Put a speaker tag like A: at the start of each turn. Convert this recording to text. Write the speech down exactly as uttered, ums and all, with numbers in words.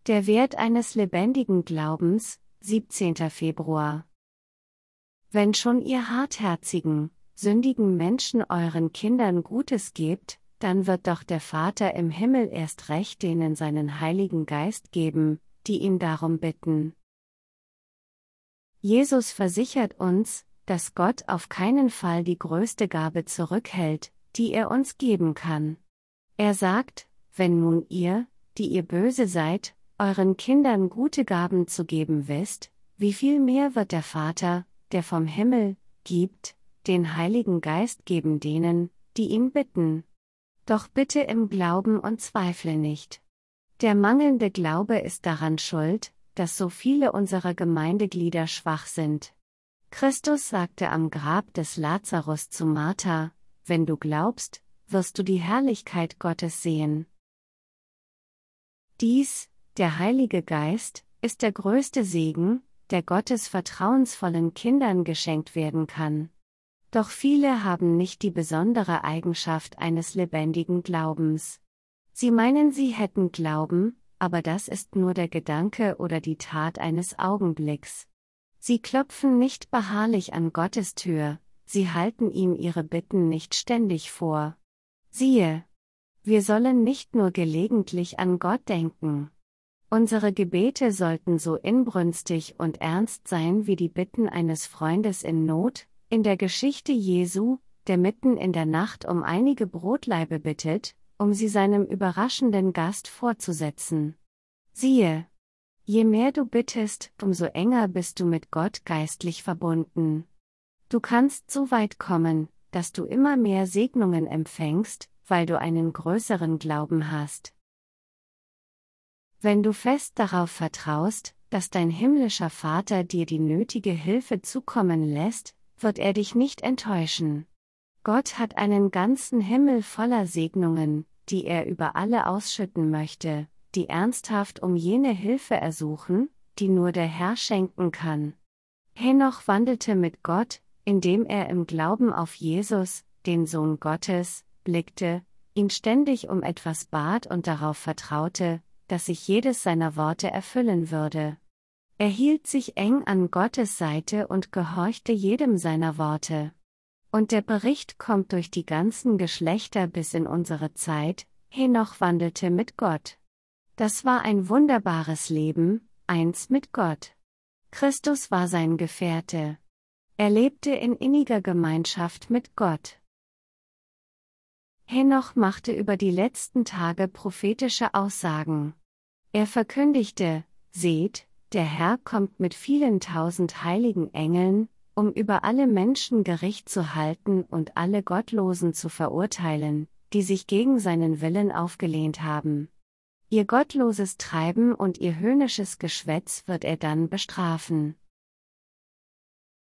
A: Der Wert eines lebendigen Glaubens, siebzehnter Februar. Wenn schon ihr hartherzigen, sündigen Menschen euren Kindern Gutes gebt, dann wird doch der Vater im Himmel erst recht denen seinen Heiligen Geist geben, die ihn darum bitten. Jesus versichert uns, dass Gott auf keinen Fall die größte Gabe zurückhält, die er uns geben kann. Er sagt, wenn nun ihr, die ihr böse seid, euren Kindern gute Gaben zu geben wisst, wie viel mehr wird der Vater, der vom Himmel gibt, den Heiligen Geist geben denen, die ihn bitten. Doch bitte im Glauben und zweifle nicht. Der mangelnde Glaube ist daran schuld, dass so viele unserer Gemeindeglieder schwach sind. Christus sagte am Grab des Lazarus zu Martha, wenn du glaubst, wirst du die Herrlichkeit Gottes sehen. Dies, der Heilige Geist, ist der größte Segen, der Gottes vertrauensvollen Kindern geschenkt werden kann. Doch viele haben nicht die besondere Eigenschaft eines lebendigen Glaubens. Sie meinen, sie hätten Glauben, aber das ist nur der Gedanke oder die Tat eines Augenblicks. Sie klopfen nicht beharrlich an Gottes Tür, sie halten ihm ihre Bitten nicht ständig vor. Siehe, wir sollen nicht nur gelegentlich an Gott denken. Unsere Gebete sollten so inbrünstig und ernst sein wie die Bitten eines Freundes in Not, in der Geschichte Jesu, der mitten in der Nacht um einige Brotlaibe bittet, um sie seinem überraschenden Gast vorzusetzen. Siehe, je mehr du bittest, umso enger bist du mit Gott geistlich verbunden. Du kannst so weit kommen, dass du immer mehr Segnungen empfängst, weil du einen größeren Glauben hast. Wenn du fest darauf vertraust, dass dein himmlischer Vater dir die nötige Hilfe zukommen lässt, wird er dich nicht enttäuschen. Gott hat einen ganzen Himmel voller Segnungen, die er über alle ausschütten möchte, die ernsthaft um jene Hilfe ersuchen, die nur der Herr schenken kann. Henoch wandelte mit Gott, indem er im Glauben auf Jesus, den Sohn Gottes, blickte, ihn ständig um etwas bat und darauf vertraute, dass sich jedes seiner Worte erfüllen würde. Er hielt sich eng an Gottes Seite und gehorchte jedem seiner Worte. Und der Bericht kommt durch die ganzen Geschlechter bis in unsere Zeit, Henoch wandelte mit Gott. Das war ein wunderbares Leben, eins mit Gott. Christus war sein Gefährte. Er lebte in inniger Gemeinschaft mit Gott. Henoch machte über die letzten Tage prophetische Aussagen. Er verkündigte, seht, der Herr kommt mit vielen tausend heiligen Engeln, um über alle Menschen Gericht zu halten und alle Gottlosen zu verurteilen, die sich gegen seinen Willen aufgelehnt haben. Ihr gottloses Treiben und ihr höhnisches Geschwätz wird er dann bestrafen.